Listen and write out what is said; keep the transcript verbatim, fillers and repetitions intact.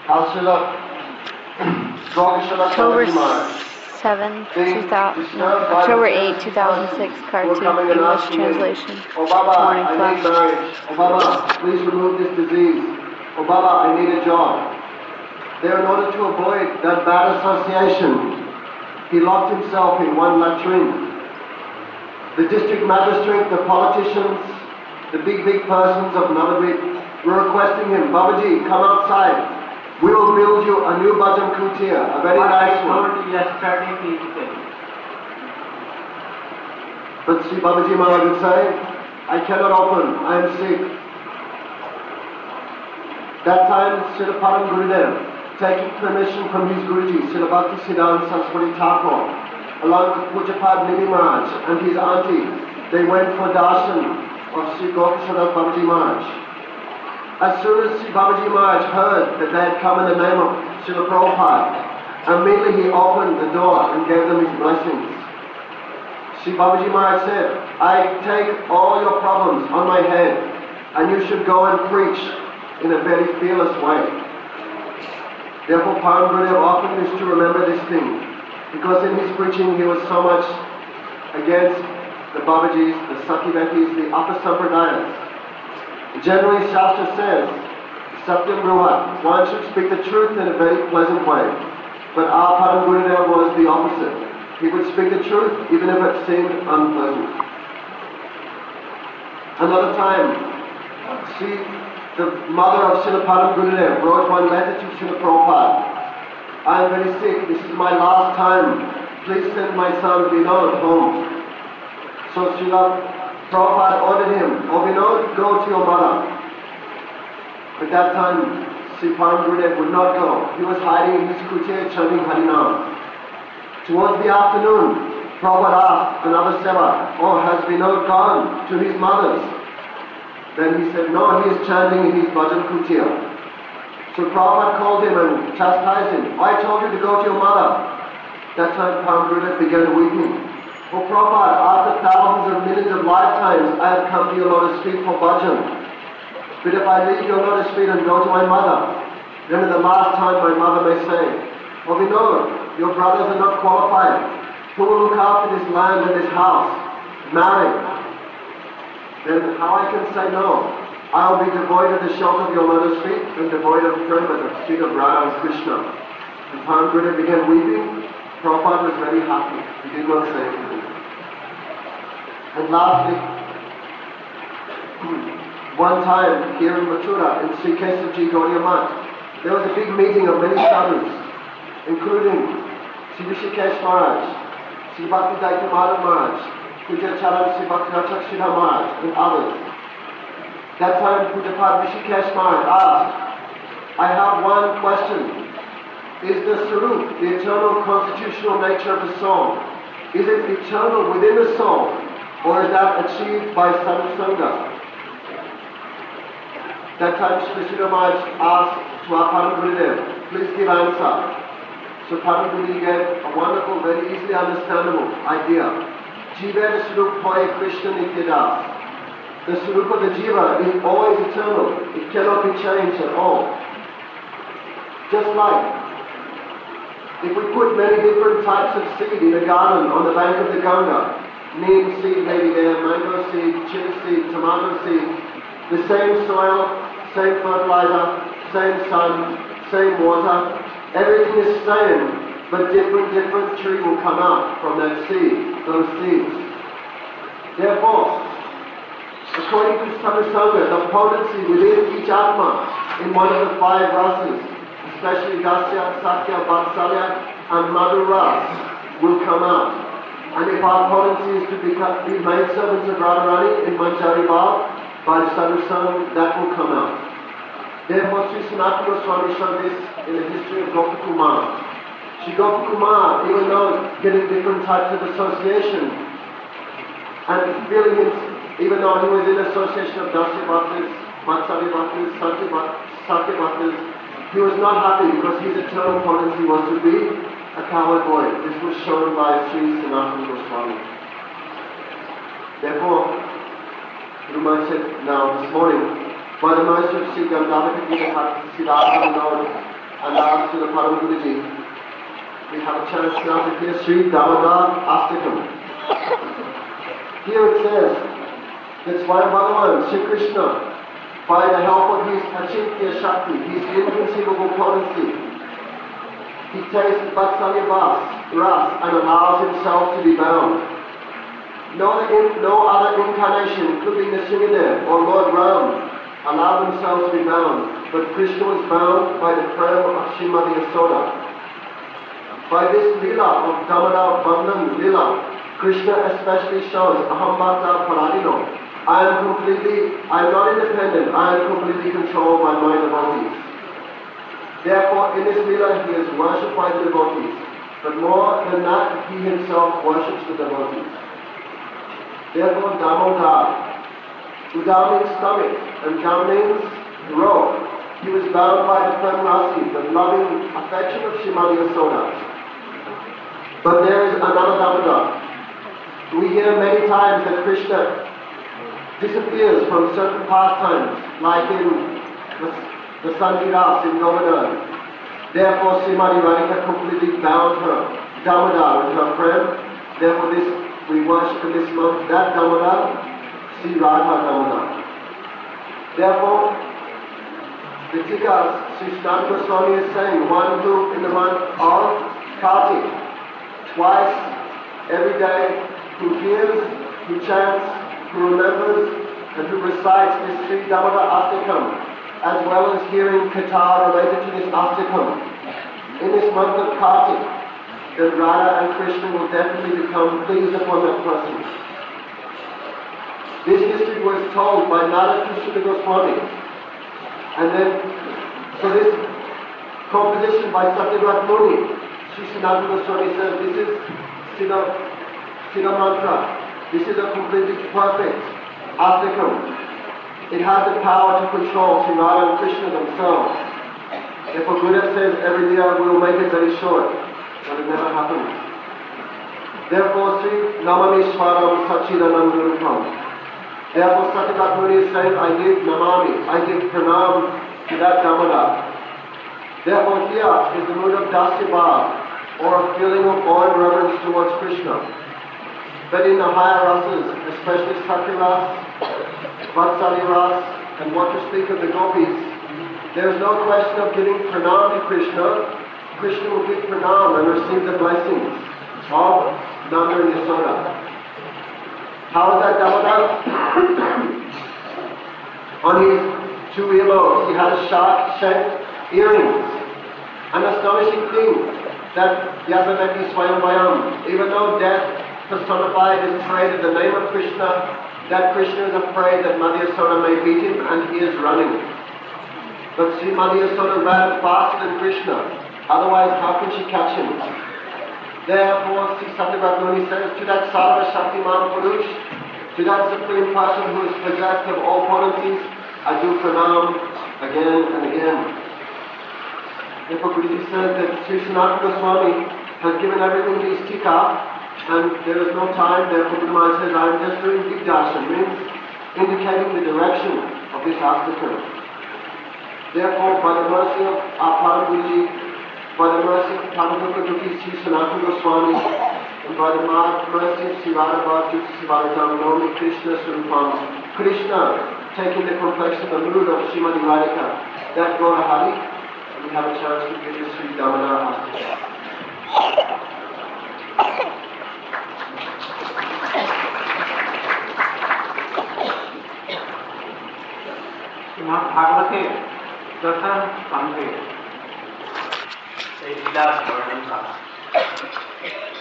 October seventh, two thousand, no, October eighth, two thousand six, cartoon, English translation, Oh Baba, morning I class. need marriage. Oh Baba, please remove this disease. Oh Baba, I need a job. There, in order to avoid that bad association, he locked himself in one latrine. The district magistrate, the politicians, the big, big persons of Navadvip were requesting him, Babaji, come outside. We will build you a new Bhajan Kutia, a very What nice I one. told you yesterday, please say. But Sri Babaji Maharaj would say, I cannot open, I am sick. That time, Srila Param Gurudev, taking permission from his Guruji, Srila Bhakti Siddhanta Saraswati Thakur, along with Pujapad Nidhi Maharaj and his auntie, they went for darshan of Sri Gopishwara Babaji Maharaj. As soon as Sri Babaji Maharaj heard that they had come in the name of Srila Prabhupada, immediately he opened the door and gave them his blessings. Sri Babaji Maharaj said, I take all your problems on my head and you should go and preach in a very fearless way. Therefore Param Gurudev often used to remember this thing, because in his preaching he was so much against the Babajis, the Sakivekis, the upper Sampradayas. Generally, Shastra says, Satyam Bruhat, one should speak the truth in a very pleasant way. But our Param Gurudev was the opposite. He would speak the truth even if it seemed unpleasant. Another time, see, the mother of Srila Param Gurudev wrote one letter to Srila Prabhupada. I am very sick, this is my last time. Please send my son Vinod home. So Srila Prabhupada ordered him, oh Vinod, go to your mother. But that time, Sri Param Gurudev would not go. He was hiding in his kutir chanting Harinam. Towards the afternoon, Prabhupada asked another seva, oh, has Vinod gone to his mother's? Then he said, no, he is chanting in his bhajan kutir. So Prabhupada called him and chastised him. I told you to go to your mother. That time Param Gurudev began weeping. Oh Prabhupada, after thousands of millions of lifetimes, I have come to your lotus feet for bhajan. But if I leave your lotus feet and go to my mother, then at the last time my mother may say, oh Vinod, your brothers are not qualified. Who will look after this land and this house? Marry. Then how I can say no? I will be devoid of the shelter of your lotus feet and devoid of prema, the feet of Radha and Krishna. And Param Gurudev began weeping. Prabhupada was very happy. He did not say anything. And lastly, one time here in Mathura, in Sri Kesavji Gaudiya Math, there was a big meeting of many sadhus, including Sri Rishikesh Maharaj, Sri Bhakti Daita Madhav Maharaj, Puja Charan Sri Bhakti Rachak Shridhar Maharaj, and others. That time Pujapad Rishikesh Maharaj asked, I have one question. Is the Sarup, the eternal constitutional nature of the soul, is it eternal within the soul, or is that achieved by sadhusanga? That time Sri Sridhar Maharaj asked to our Param Gurudev, please give answer. So Param Gurudev gave a wonderful, very easily understandable idea. Jiva Sarup Hoy Krishna Nityadas. The Sarup of the Jiva is always eternal. It cannot be changed at all. Just like if we put many different types of seed in a garden on the bank of the Ganga, neem seed maybe there, mango seed, chili seed, tomato seed, the same soil, same fertilizer, same sun, same water, everything is same, but different, different tree will come out from that seed, those seeds. Therefore, according to Sadhusanga, the potency within each Atma in one of the five rasas, especially Dasya, Sakya, Vatsalya, and Madhura, will come out. And if our potency is to become, be made servants of Radharani in Manjari Bhav, by Sadhusanga, that will come out. Therefore, Sri Sanatana Goswami showed this in the history of Gopakumar. Sri Gopakumar, even though getting different types of association, and feeling it, even though he was in association of Dasya Bhaktas, Vatsalya Bhaktas, Sakya Bhaktas, he was not happy because his eternal potency was to be a cowherd boy. This was shown by Sri Sanatana Goswami. Therefore, Ruman said now this morning, by the mercy of Sri Gandharva Siddhartha Vinod, and ask to the Param Guruji, we have a chance now to hear Sri Damodar Astakam. Here it says that Swayam Bhagavan, Sri Krishna, by the help of his Achintya Shakti, his inconceivable potency, he tastes Vatsalya Ras and allows himself to be bound. No, no other incarnation, including the Nrsimhadev or Lord Ram, allowed themselves to be bound, but Krishna was bound by the prayer of Srimati Yasoda. By this lila of Damodar Bandhan lila, Krishna especially shows Aham Bhakta Paradino. I am completely, I am not independent, I am completely controlled by my devotees. Therefore, in this lila, he is worshipped by the devotees, but more than that, he himself worships the devotees. Therefore, Damodar, Uda means stomach, and Dam means rope. He was bound by the Prem Rasi, the loving affection of Srimati Yasoda. But there is another Damodar. We hear many times that Krishna disappears from certain pastimes, like in the, the Sanjiras in Govardhan. Therefore, Srimati Radhika completely bound her Damodar with her Prem. Therefore, this we worship in this month that Damodar, Sri Radha Damodar. Therefore, the Tikas, Sri Sanatana Goswami is saying, one who in the month of Kartik, twice every day, who hears, who chants, who remembers, and who recites this Sri Damodar Astakam, as well as hearing Katha related to this Astakam. In this month of Kartik, then Radha and Krishna will definitely become pleased upon that person. This history was told by Nada Krishna Goswami. And then, so this composition by Satyavrat Muni, Sri Sanatana Goswami says, this is Siddha, Siddha Mantra. This is a completely perfect Astakam. It has the power to control Sri Radha and Krishna themselves. Therefore, Gurudev says every year we will make it very short, but it never happens. Therefore, Sri Namami Swaram Sachidanandurupam. Therefore, Satyavrat Muni is saying, I give Namami, I give Pranam to that Damodar. Therefore, here is the mood of Dasya, or a feeling of awe and reverence towards Krishna. But in the higher rasas, especially Sakya Ras, Vatsalya Ras, and what to speak of the gopis, there is no question of giving pranam to Krishna. Krishna will give pranam and receive the blessings of Nanda and Yasoda. How is that Damodar? On his two earlobes, he had a sharp-shaped earrings. An astonishing thing that Yasavati Swayamvayam, even though death personified is afraid of the name of Krishna, that Krishna is afraid that Madhya Yasoda may beat him and he is running. But Sri Madhya Yasoda ran faster than Krishna, otherwise how can she catch him? Therefore, Sri Satyavrat Muni says, to that Sarva Shaktiman Purush, to that Supreme Person who is possessed of all potencies, I do pranam again and again. Therefore, Guruji says that Sri Sanatana Goswami has given everything to his tika, and there is no time. Therefore, Guru Maharaj says, I am just doing Digdarshan, means indicating the direction of this Astakam. Therefore, by the mercy of our Param Guruji, by the mercy of Padmaputra Sri Sanatana Goswami, and by the mercy of Sri Radha Bhakti Sri Bhagavatam, Nomi Krishna Surupam, Krishna taking the complexion, the mood of Srimati Radhika, that Gaura Hari, and we have a chance to give you Sri Damodar Astakam. Shrimad भागवते दशम स्कंधे लीला वर्णन का